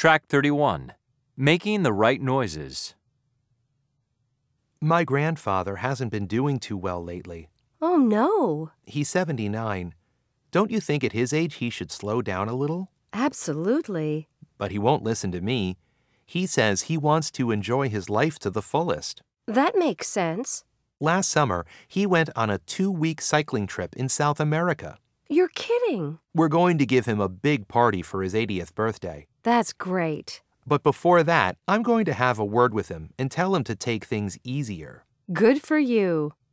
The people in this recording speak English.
Track 31. Making the right noises. My grandfather hasn't been doing too well lately. Oh, no. He's 79. Don't you think at his age he should slow down a little? Absolutely. But he won't listen to me. He says he wants to enjoy his life to the fullest. That makes sense. Last summer, he went on a 2-week cycling trip in South America. You're kidding. We're going to give him a big party for his 80th birthday. That's great. But before that, I'm going to have a word with him and tell him to take things easier. Good for you.